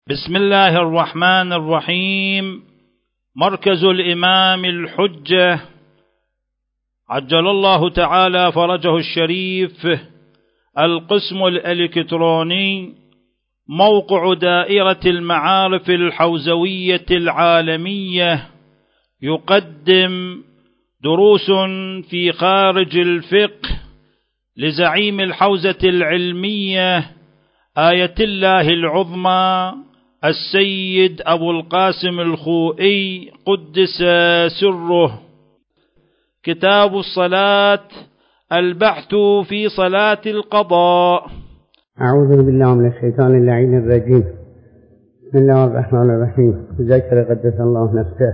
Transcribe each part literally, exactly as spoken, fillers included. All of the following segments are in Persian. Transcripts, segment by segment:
بسم الله الرحمن الرحيم. مركز الإمام الحجة عجل الله تعالى فرجه الشريف، القسم الإلكتروني، موقع دائرة المعارف الحوزوية العالمية، يقدم دروس في خارج الفقه لزعيم الحوزة العلمية آية الله العظمى السيد أبو القاسم الخوئي قدس سره. كتاب الصلاة، البحث في صلاة القضاء. أعوذ بالله من الشيطان اللعين الرجيم. بسم الله الرحمن الرحيم. ذكر قدس الله نفسه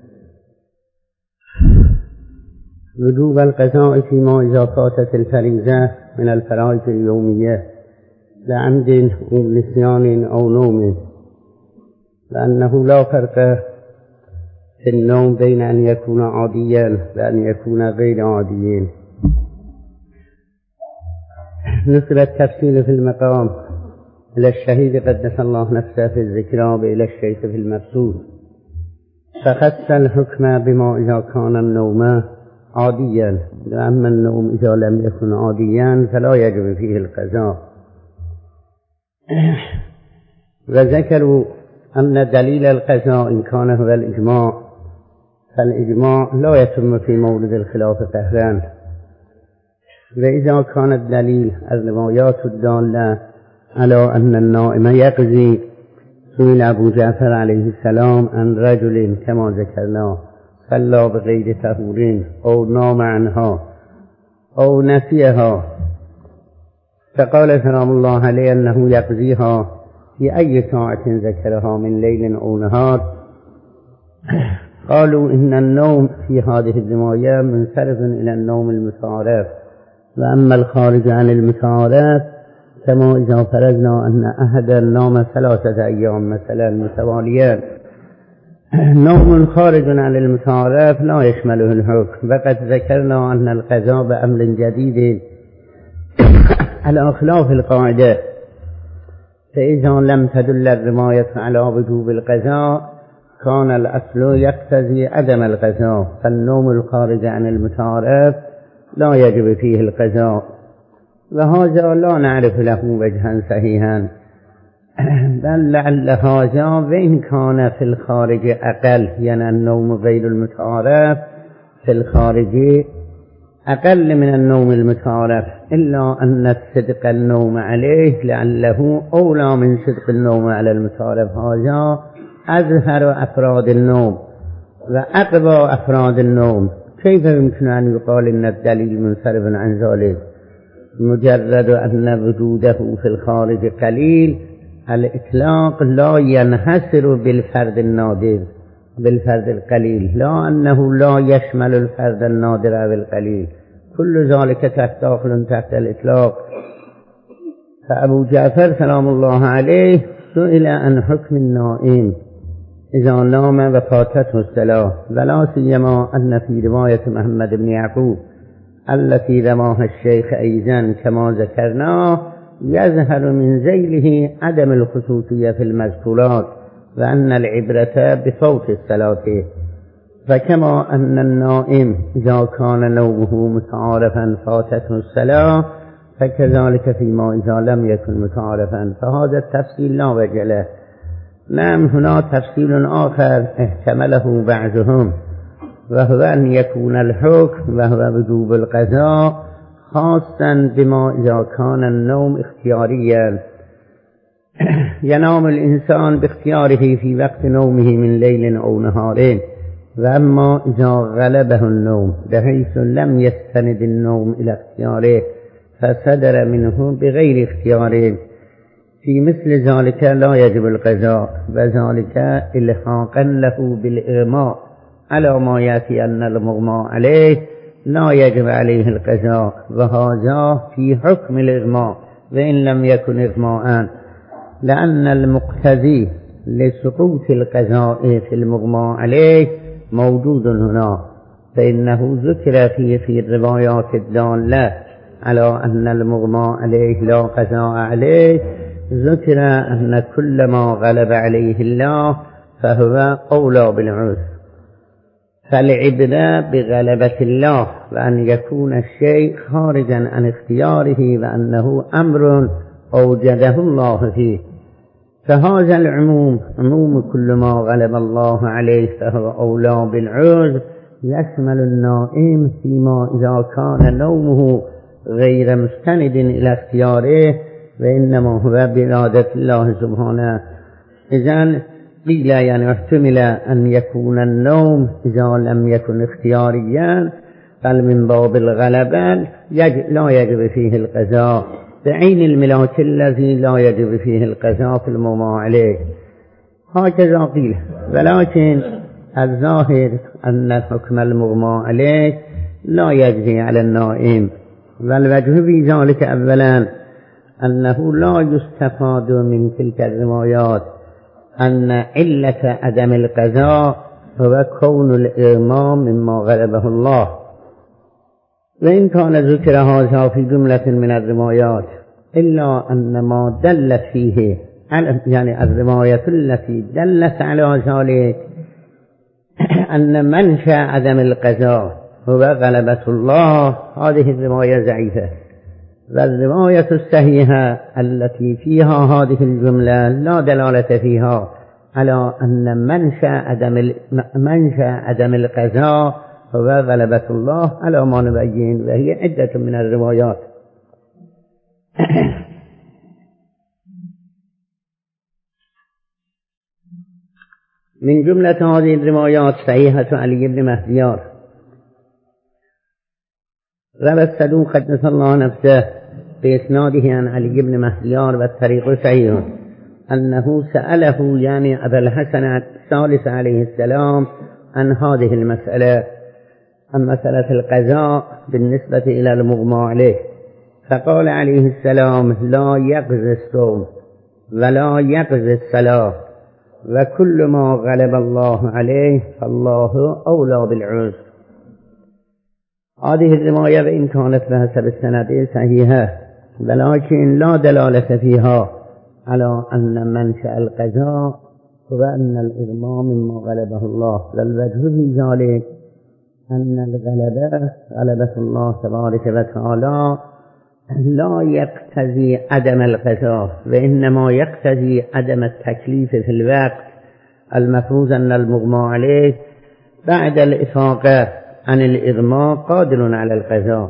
وجوب القضاء فيما إذا فاتت الفريضة من الفرائض اليومية لعمد أو نسيان أو نوم، لأنه لا فرق في النوم بين أن يكون عاديا وأن يكون غير عاديين. نسب التفصيل في المقام إلى الشهيد قدس الله نفسه في الذكرى إلى الشيخ في المبسوط، فخص الحكم بما إذا كان النوم عاديا، وأما النوم إذا لم يكن عاديا فلا يجب فيه القضاء. وذكروا أن دليل القضاء إن كان هو الإجماع، فالإجماع لا يتم في مورد الخلاف قهرا، وإذا كان الدليل الروايات الدالة على أن النائم يقضي، سئل أبو جعفر عليه السلام عن رجل كما ذكرنا صلى بغير طهور أو نام عنها أو نسيها، فقال سلام الله عليه أنه يقضيها في أي ساعة ذكرها من ليل أو نهار. قالوا إن النوم في هذه الرواية منصرف إلى النوم المتعارف، وأما الخارج عن المتعارف كما إذا فرضنا أن أحدا نام ثلاثة أيام مثلا متواليا، نوم خارج عن المتعارف لا يشمله الحكم. وقد ذكرنا أن القضاء بأمر جديد على خلاف القاعدة، فإذا لم تدل الرواية على وجوب القضاء كان الأصل يقتضي عدم القضاء، فالنوم الخارج عن المتعارف لا يجب فيه القضاء، وهذا لا نعرف له وجها صحيحا، بل لعل هذا وإن كان في الخارج أقل، يعني النوم غير المتعارف في الخارج أقل من النوم المتعارف، إلا أن الصدق النوم عليه لعله أولى من صدق النوم على المتعارف. هذا أظهر أفراد النوم وأقوى أفراد النوم. كيف يمكن أن يقال إن الدليل منصرف عن ذلك؟ مجرد أن وجوده في الخارج قليل، الإطلاق لا ينحصر بالفرد النادر بالفرد القليل، لا أنه لا يشمل الفرد النادر بالقليل، كل ذلك تحت داخل تحت الإطلاق. فأبو جعفر سلام الله عليه سئل عن حكم النائم إذا نام وفاتته الصلاة، ولا سيما أن في رواية محمد بن يعقوب التي رواها الشيخ أيضا كما ذكرنا يظهر من ذيله عدم الخصوصية في المذكورات، وأن العبرة بفوت الصلاة. فكما أن النائم إذا كان نومه متعارفا فاتته الصلاة، فكذلك فيما إذا لم يكن متعارفا، فهذا التفصيل لا وجه له. نعم، هنا تفصيل آخر احتمله بعضهم، وهو أن يكون الحكم وهو وجوب القضاء خاصا بما إذا كان النوم اختياريا، ينام الإنسان باختياره في وقت نومه من ليل أو نهار، وأما إذا غلبه النوم بحيث لم يستند النوم إلى اختياره فصدر منه بغير اختياره، في مثل ذلك لا يجب القضاء، وذلك إلحاقا له بالإغماء على ما يأتي أن المغمى عليه لا يجب عليه القضاء، وهذا في حكم الإغماء وإن لم يكن إغماءً، لأن المقتضي لسقوط القضاء في المغمى عليه موجود هنا، فإنه ذكر فيه في الروايات الدالة على أن المغمى عليه لا قضاء عليه، ذكر أن كل ما غلب عليه الله فهو أولى بالعذر، فالعبرة بغلبة الله وأن يكون الشيء خارجا عن اختياره وأنه أمر أوجده الله فيه. فهذا العموم عموم كل ما غلب الله عليه فهو أولى بالعذر يشمل النائم فيما إذا كان نومه غير مستند إلى اختياره وإنما هو بإرادة الله سبحانه. إذن قيل يعني احتمل أن يكون النوم إذا لم يكن اختياريا بل من باب الغلبة لا يجب فيه القضاء بعين الملاك الذي لا يجب فيه القضاء في المغمى عليه، هكذا قيل. ولكن الظاهر أن حكم المغمى عليه لا يجري على النائم، والوجه في ذلك أولا أنه لا يستفاد من تلك الروايات أن علة عدم القضاء هو كون الإغمام مما غلبه الله، وإن كان ذكر هذا في جملة من الروايات إلا أن ما دلت فيه يعني الرواية التي دلت على ذلك أن منشأ عدم القضاء هو غلبة الله، هذه الرواية ضعيفة. والرواية الصحيحة التي فيها هذه الجملة لا دلالة فيها على أن منشأ عدم منشأ عدم القضاء هو غلبة الله على ما نبين، وهي عدة من الروايات. من جملة هذه الروايات صحيحة علي بن مهديار روى الصدوق قدس الله نفسه بإسناده عن علي بن مهديار والطريق صحيح أنه سأله يعني أبا الحسن الثالث عليه السلام عن هذه المسألة، عن مسألة القضاء بالنسبة إلى المغمى عليه، فقال عليه السلام لا يقضي الصوم ولا يقضي الصلاة وكل ما غلب الله عليه فالله أولى بالعذر. هذه الرواية وإن كانت بحسب السند صحيحة ولكن لا دلالة فيها على أن منشأ القضاء هو أن الإغمام مما غلبه الله، والوجه في ذلك أن الغلبة غلبة الله تبارك وتعالى لا يقتضي عدم القضاء وإنما يقتضي عدم التكليف في الوقت المفروض أن المغمى عليه بعد الإفاقة عن الإغماء قادر على القضاء،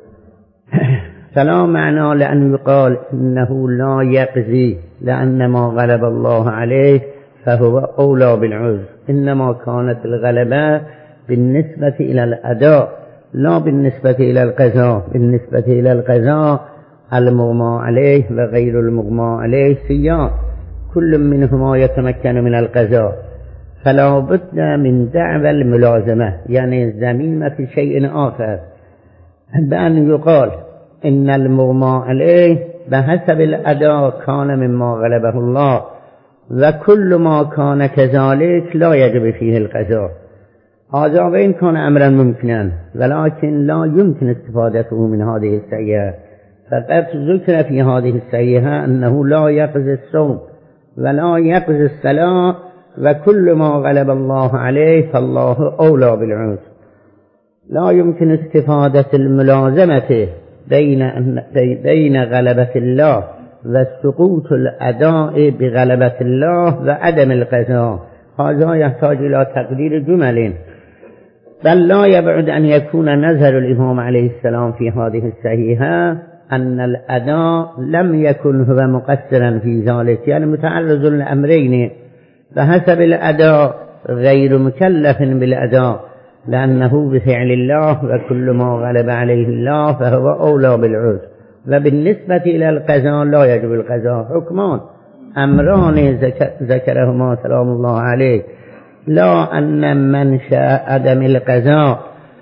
فلا معنى لأن يقال إنه لا يقضي لأن ما غلب الله عليه فهو أولى بالعذر، إنما كانت الغلبة بالنسبة إلى الأداء لا بالنسبة إلى القضاء. بالنسبة إلى القضاء المغمى عليه وغير المغمى عليه سيان كل منهما يتمكن من القضاء، فلا بد من دعوى الملازمة يعني الزميمة في شيء آخر بأن يقال إن المغمى عليه بحسب الأداء كان مما غلبه الله وكل ما كان كذلك لا يجب فيه القضاء. هذا وإن كان أمرا ممكنا ولكن لا يمكن استفادته من هذه السيئة، فقد ذكر في هذه السيئة أنه لا يقضي الصوم ولا يقضي الصلاة وكل ما غلب الله عليه فالله أولى بالعذر. لا يمكن استفادة الملازمة بين بين غلبة الله وسقوط الأداء بغلبة الله وعدم القضاء، هذا يحتاج إلى تقدير جمل، بل لا يبعد أن يكون نظر الإمام عليه السلام في هذه الصحيحة أن الأداء لم يكن هو مقصرا في ذلك، يعني متعرض لأمرين، فحسب الأداء غير مكلف بالأداء لأنه بفعل الله وكل ما غلب عليه الله فهو أولى بالعذر، وبالنسبة إلى القضاء لا يجب القضاء. حكمان أمران ذكرهما سلام الله عليه، لا أن منشأ عدم القضاء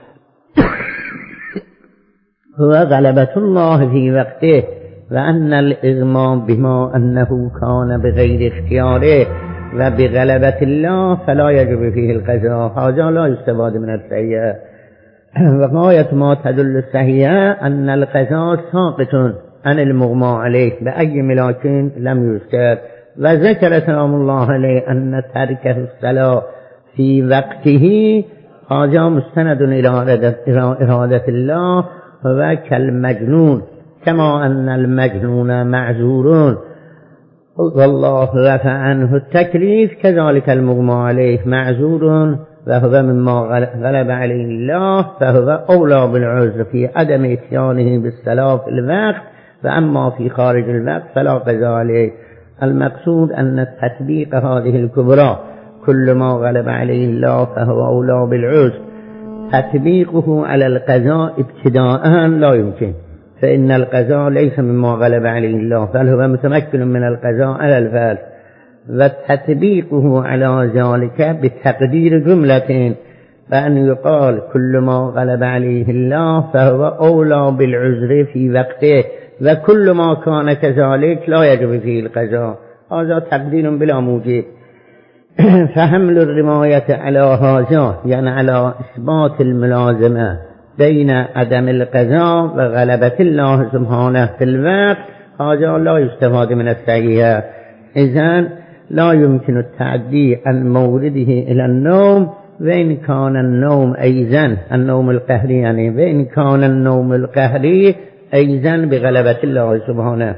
هو غلبة الله في وقته وأن الإغمام بما أنه كان بغير اختياره وبغلبة الله فلا يجب فيه القضاء، هذا لا يستفاد من السيئة. وغاية ما تدل السيئة أن القضاء ساقط عن المغمى عليه بأي ملاك لم يذكر. وذكر سلام الله عليه أن ترك الصلاة في وقته هذا مستند إلى إرادة الله هو كالمجنون، كما أن المجنون معذورون والله رفع عنه التكليف، كذلك المغمى عليه معذور وهو مما غلب عليه الله فهو أولى بالعذر في عدم اتيانه بالصلاة في الوقت، وأما في خارج الوقت فلا قضاء عليه. المقصود أن تطبيق هذه الكبرى كل ما غلب عليه الله فهو أولى بالعذر، تطبيقه على القضاء ابتداء لا يمكن، فإن القضاء ليس مما غلب عليه الله بل هو متمكن من القضاء على الفعل، وتطبيقه على ذلك بتقدير جملتين، فأن يقال كل ما غلب عليه الله فهو أولى بالعذر في وقته، وكل ما كان كذلك لا يجب فيه القضاء، هذا تقدير بلا موجب. فحمل الرواية على هذا يعني على إثبات الملازمة بين عدم القضاء وغلبة الله سبحانه في الوقت هذا لا يستفاد من الصحيح، إذن لا يمكن التعدي عن مورده إلى النوم، وإن كان النوم أيضا النوم القهري يعني وإن كان النوم القهري أيضا بغلبة الله سبحانه.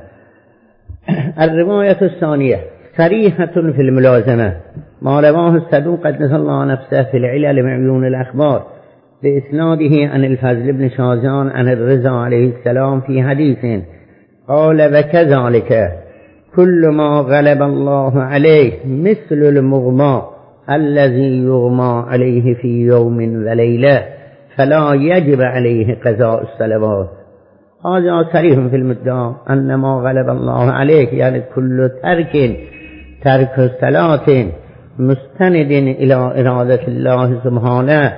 الرواية الثانية صريحة في الملازمة ما رواه الصدوق قدس الله نفسه في العلل معيون الأخبار بإسناده عن الفضل بن شازان عن الرضا عليه السلام في حديث قال وكذلك كل ما غلب الله عليه مثل المغمى الذي يغمى عليه في يوم وليلة فلا يجب عليه قضاء الصلوات. هذا صريح في المدعى أن ما غلب الله عليه يعني كل ترك ترك الصلاة مستند إلى إرادة الله سبحانه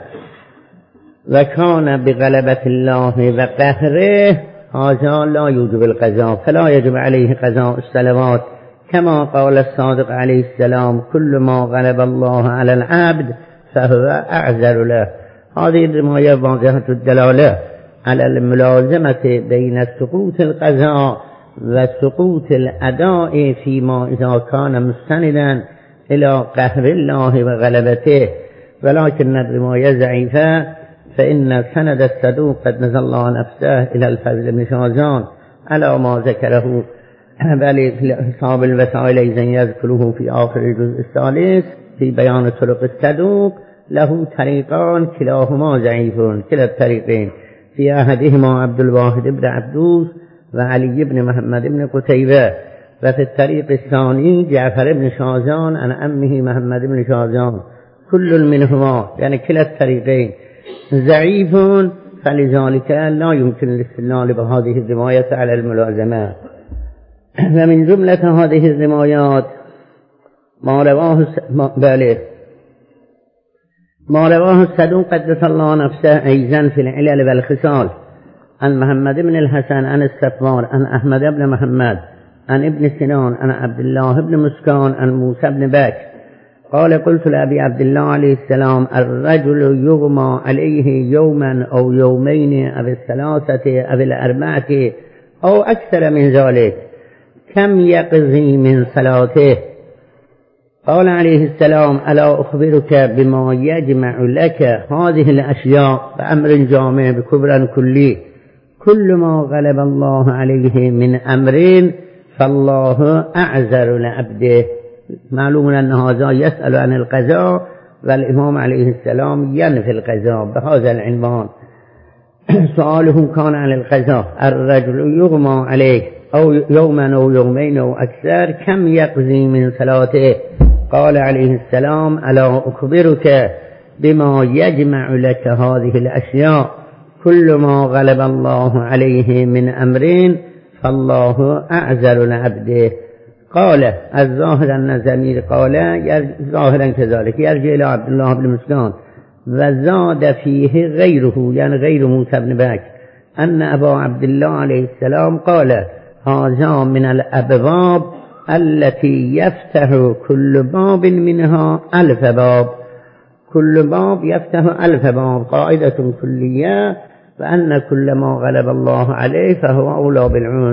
وكان بغلبة الله وقهره هذا لا يوجب القضاء فلا يجب عليه قضاء الصلوات، كما قال الصادق عليه السلام كل ما غلب الله على العبد فهو أعذر له. هذه الرواية واضحة الدلالة على الملازمة بين سقوط القضاء وسقوط الأداء فيما إذا كان مستندا إلى قهر الله وغلبته، ولكن الرواية ضعيفة، فإن سند الصدوق قد نزل الله نفسه إلى الفضل بن شازان على ما ذكره، بل في حساب الوسائل إذن يذكره في آخر الجزء الثالث في بيان طرق الصدوق له طريقان كلاهما ضعيفون كلا الطريقين، في أحدهما عبد الواحد بن عبدوس وعلي بن محمد بن قتيبة، وفي الطريق الثاني جعفر بن شازان عن أمه محمد بن شازان، كل منهما يعني كلا الطريقين ضعيف، فلذلك لا يمكن الاستدلال بهذه الرواية على الملازمة. ومن جملة هذه الروايات ما رواه بالغ ما رواه الصدوق قدس الله نفسه أيضا في العلل والخصال عن محمد بن الحسن عن الصفوان عن أحمد بن محمد عن ابن سنان عن عبد الله بن مسكان عن موسى بن بكر قال قلت لأبي عبد الله عليه السلام الرجل يغمى عليه يوما أو يومين أو الثلاثة أو الأربعة أو أكثر من ذلك كم يقضي من صلاته؟ قال عليه السلام ألا أخبرك بما يجمع لك هذه الأشياء بأمر جامع بكبر كلي كل ما غلب الله عليه من أمر فالله أعذر لعبده. معلوم أن هذا يسأل عن القضاء والإمام عليه السلام ينفي القضاء بهذا العنوان. سؤاله كان عن القضاء الرجل يغمى عليه أو يوما أو يومين أو أكثر كم يقضي من صلاته؟ قال عليه السلام ألا أخبرك بما يجمع لك هذه الأشياء كل ما غلب الله عليه من أمر فالله أعذر لعبده. قال الظاهر أن الزمير قال ظاهرا كذلك يرجع إلى عبد الله بن مسكان وزاد فيه غيره يعني غير موسى بن بكر أن أبا عبد الله عليه السلام قال هذا من الأبواب التي يفتح كل باب منها ألف باب، كل باب يفتح ألف باب، قاعدة كلية، وأن كل ما غلب الله عليه فهو أولى بالعذر.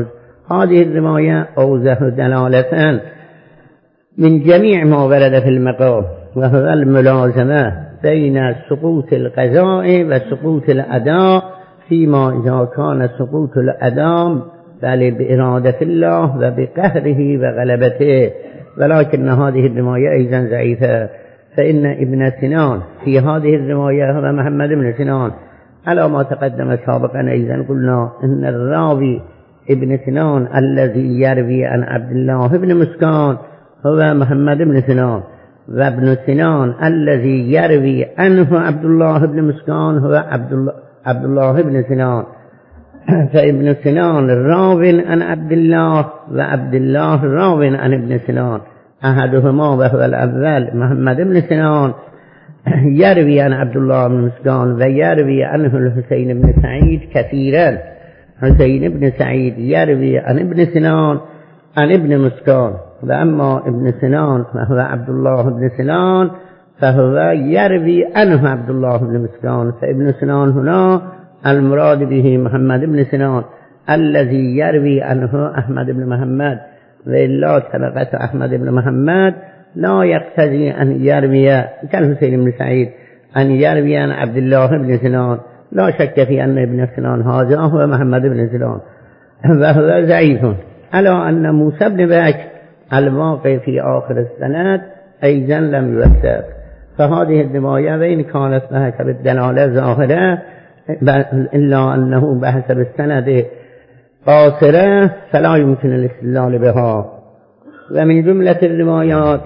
هذه الرواية أوضح دلالة من جميع ما ورد في المقام، وهو الملازمة بين سقوط القضاء وسقوط الأداء، فيما إذا كان سقوط الأداء بل بإرادة الله وبقهره وغلبته. ولكن هذه الرواية أيضا ضعيفة، فإن ابن سنان في هذه الرواية هو محمد بن سنان، على ما تقدم سابقا. أيضا قلنا إن الراوي ابن سنان الذي يروي عن عبد الله بن مسكان هو محمد بن سنان، وابن سنان الذي يروي عنه عبد الله بن مسكان هو عبد الله, عبد الله بن سنان. فابن سنان راو عن عبد الله، وعبد الله راو عن ابن سنان، أحدهما وهو الأول محمد بن سنان يروي عن عبد الله بن مسكان ويروي عنه الحسين بن سعيد كثيرا. حسين بن سعيد يروي عن ابن سنان عن ابن مسكان، وأما ابن سنان فهو عبد الله بن سنان فهو يروي عنه عبد الله بن مسكان. فابن سنان هنا المراد به محمد بن سنان الذي يروي عنه أحمد بن محمد، وإلا طبقة أحمد بن محمد لا يقتضي أن يروي كالحسين بن سعيد أن يروي عن عبد الله بن سنان. لا شك في أن ابن سنان هذا هو محمد بن سنان، وهو ضعيف، على أن موسى بن بكر الواقع في آخر السند أيضا لم يوثق. فهذه الرواية وإن كانت بحسب الدلالة ظاهرة إلا أنه بحسب السند قاصرة فلا يمكن الاستدلال بها. ومن جملة الروايات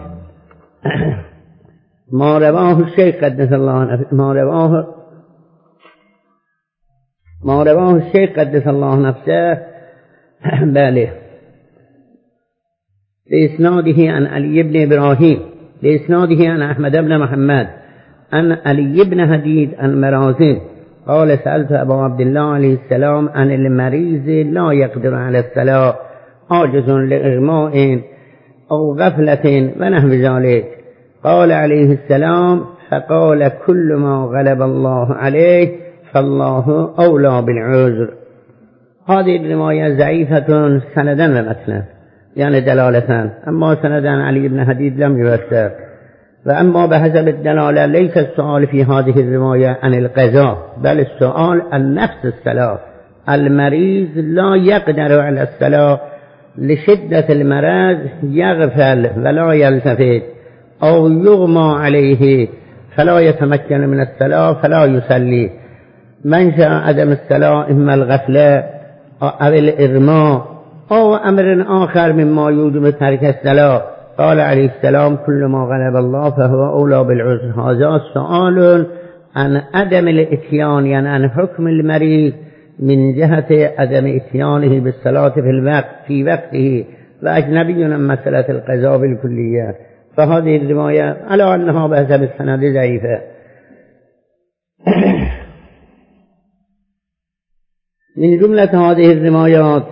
ما رواه الشيخ قدس الله ما رواه ما رواه الشيخ قدس الله نفسه باله لإسناده عن علي بن إبراهيم، لإسناده عن أحمد بن محمد عن علي بن هديد عن مرازم قال سألت أبا عبد الله عليه السلام عن المريض لا يقدر على الصلاة عاجز لإغماء أو غفلة ونحو ذلك، قال عليه السلام فقال كل ما غلب الله عليه فالله أولى بالعذر. هذه الرواية ضعيفة سندا ومتنا، يعني دلالة، أما سندا علي بن هديد لم يوثق. وأما بحسب الدلالة ليس السؤال في هذه الرواية عن القضاء، بل السؤال عن نفس الصلاة. المريض لا يقدر على الصلاة لشدة المرض يغفل ولا يلتفت، أو يغمى عليه فلا يتمكن من الصلاة فلا يصلي. منشأ عدم الصلاة إما الغفلة أو الإغماء أو أمر آخر مما يوجب ترك الصلاة. قال عليه السلام كل ما غلب الله فهو أولى بالعذر. هذا سؤال عن عدم الاتيان، يعني عن حكم المريض من جهة عدم اتيانه بالصلاة في الوقت في وقته، وأجنبي عن مسألة القضاء بالكلية. فهذه الرواية على أنها بحسب السند ضعيفة. من جملة هذه الروايات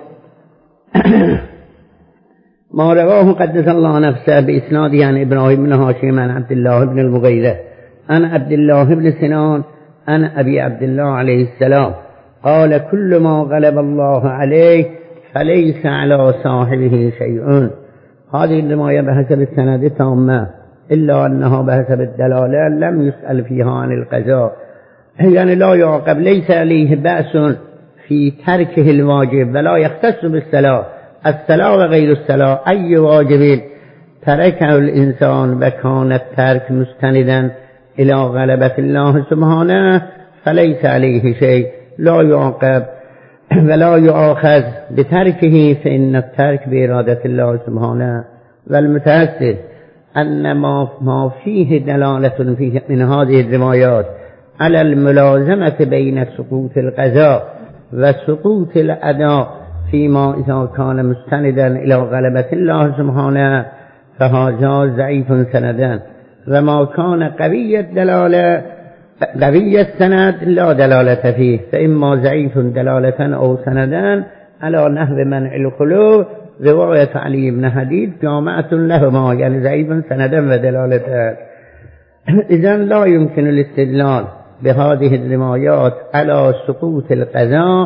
ما رواه قدس الله نفسه بإسناده عن إبراهيم بن هاشم عن عبد الله بن المغيرة عن عبد الله بن سنان عن أبي عبد الله عليه السلام قال كل ما غلب الله عليه فليس على صاحبه شيء. هذه الرواية بحسب السند تامة، إلا أنها بحسب الدلالة لم يسأل فيها عن القضاء، يعني لا يعقب، ليس عليه بأس في تركه الواجب ولا يختص بالصلاة. الصلاة وغير الصلاة أي واجب تركه الإنسان وكان الترك مستندا إلى غلبة الله سبحانه فليس عليه شيء، لا يعاقب ولا يؤاخذ بتركه، فإن الترك بإرادة الله سبحانه. والمتأسف أن ما فيه دلالة فيه من هذه الروايات على الملازمة بين سقوط القضاء وسقوط الأداء فيما إذا كان مستندا إلى غلبة الله سبحانه فهذا ضعيف سندا. وما كان قوي الدلالة قوي السند لا دلالة فيه، فإما ضعيف دلالة أو سندا على نحو منع الخلو. رواية علي بن هديد جامعة لهما، يعني ضعيف سندا ودلالة. إذن لا يمكن الاستدلال بهذه الروايات على سقوط القضاء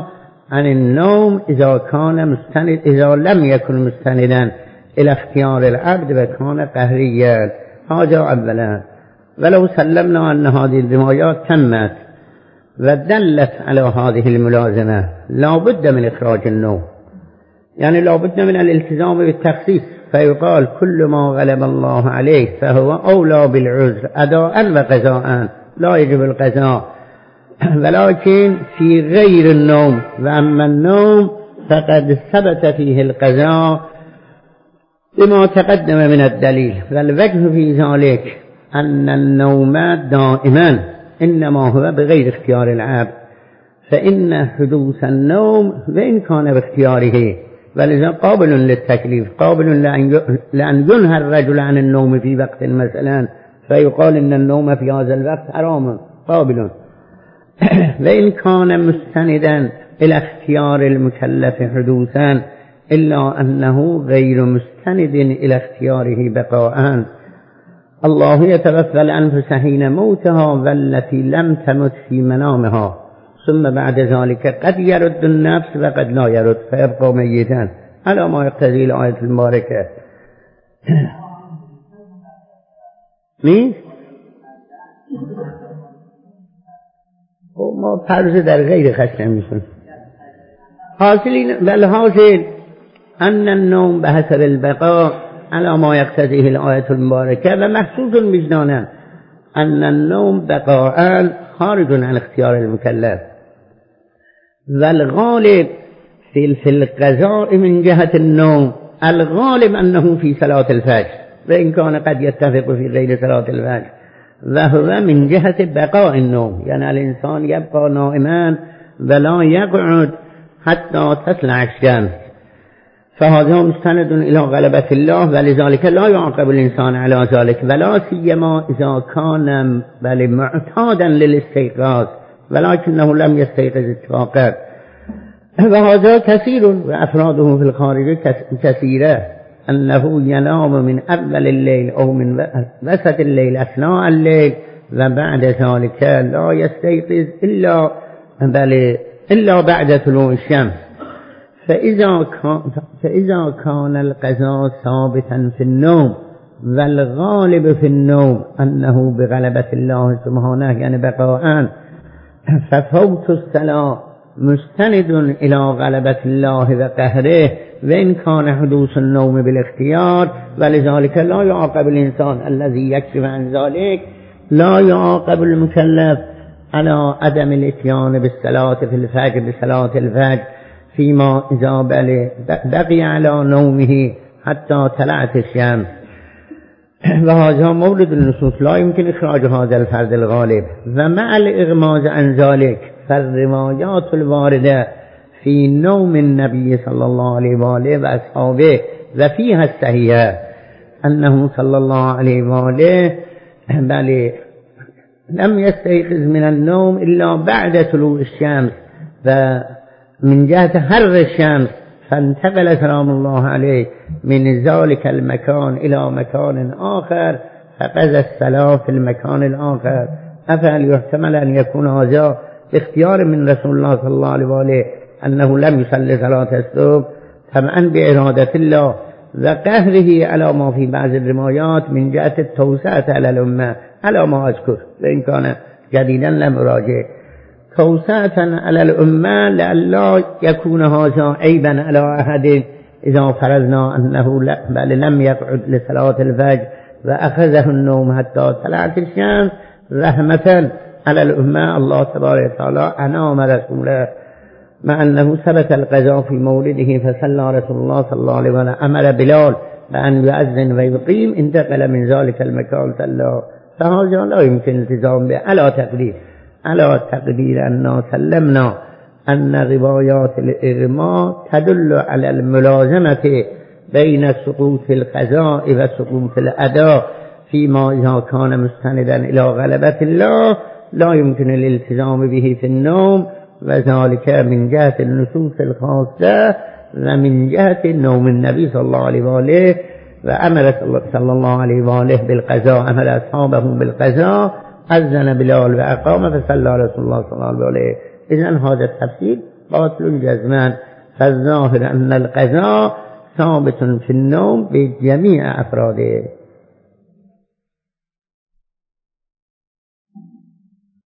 عن النوم إذا كان مستند إذا لم يكن مستندا إلى اختيار العبد وكان قهريا. هذا أولا. ولو سلمنا أن هذه الروايات تمت ودلت على هذه الملازمة لا بد من إخراج النوم، يعني لا بد من الالتزام بالتخصيص، فيقال كل ما غلب الله عليه فهو أولى بالعذر أداء وقضاء، لا يجب القضاء، ولكن في غير النوم. وأما النوم فقد ثبت فيه القضاء بما تقدم من الدليل، والوجه في ذلك أن النوم دائما إنما هو بغير اختيار العبد، فإن حدوث النوم وإن كان باختياره ولذا قابل للتكليف، قابل لأن ينهى الرجل عن النوم في وقت مثلا فيقال إن النوم في هذا الوقت حرام، قابل. وإن كان مستندا إلى اختيار المكلف حدوثا إلا أنه غير مستند إلى اختياره بقاء. الله يتوفى الأنفس حين موتها والتي لم تمت في منامها ثم بعد ذلك قد يرد النفس وقد لا يرد فيبقى ميتا على ما يقتضي الآية المباركة. مين؟ ما فرض در غیر خشم میشون. حاصل بل حاصل أن النوم بحسب البقاء على ما يقتضيه الآية المباركة ومحسوس وجدانا أن النوم بقاء خارج عن اختيار المكلف. والغالب في القضاء من جهة النوم الغالب أنه في صلاة الفجر، وإن كان قد يتفق في غير صلاة الفجر، وهو من جهة بقاء النوم، يعني الإنسان يبقى نائما ولا يقعد حتى تطلع الشمس، فهذا مستند إلى غلبة الله، ولذلك لا يعاقب الإنسان على ذلك، ولا سيما إذا كان بل معتادا للاستيقاظ ولكنه لم يستيقظ اتفاقا. وهذا كثير وأفراده في الخارج كثيرة، أنه ينام من أول الليل أو من وسط الليل أثناء الليل وبعد ذلك لا يستيقظ إلا بل إلا بعد طلوع الشمس. فإذا كان, فإذا كان القضاء ثابتا في النوم والغالب في النوم أنه بغلبة الله سبحانه يعني بقاء، ففوت الصلاة مستند إلى غلبة الله وقهره، وإن كان حدوث النوم بالاختيار، ولذلك لا يعاقب الإنسان الذي يكشف عن ذلك، لا يعاقب المكلف على عدم الاتيان بالصلاة في الفجر بصلاة الفجر فيما إذا بقي على نومه حتى طلعت الشمس. وهذا مورد النصوص لا يمكن إخراج هذا الفرد الغالب. ومع الإغماز عن ذلك فالروايات الواردة في نوم النبي صلى الله عليه وآله وأصحابه وفيها الصحيحة أنه صلى الله عليه وآله بل لم يستيقظ من النوم إلا بعد طلوع الشمس، ومن جهة حر الشمس فانتقل سلام الله عليه من ذلك المكان إلى مكان آخر فقضى الصلاة في المكان الآخر. أفهل يحتمل أن يكون هذا اختيار من رسول الله صلى الله عليه وآله أنه لم يصلي صلاة الصبح طبعا بإرادة الله وقهره على ما في بعض الروايات من جهة التوسعة على الأمة على ما أذكر، وإن كان جديدا لم أراجع، توسعة على الأمة لئلا يكون هذا عيبا على أحد إذا فرضنا أنه بل لم يقعد لصلاة الفجر وأخذه النوم حتى طلعت الشمس رحمة على الأمة. الله تبارك وتعالى أنام رسوله مع أنه ثبت القضاء في مولده فصلى رسول الله صلى الله عليه وسلم أمر بلال بأن يؤذن ويقيم انتقل من ذلك المكان صلى، فهذا لا يمكن التزام به على تقدير على تقدير أننا سلمنا أن روايات الإغماء تدل على الملازمة بين سقوط القضاء وسقوط الأداء فيما إذا كان مستندا إلى غلبة الله لا يمكن الالتزام به في النوم، وذلك من جهة النصوص الخاصة ومن جهة نوم النبي صلى الله عليه وآله. وأمر صلى الله عليه وآله بالقضاء، أمر أصحابه بالقضاء، أذن بلال وأقام فصلى رسول الله صلى الله عليه وآله. إذن هذا التفسير باطل جزما. فالظاهر أن القضاء ثابت في النوم بجميع أفراده.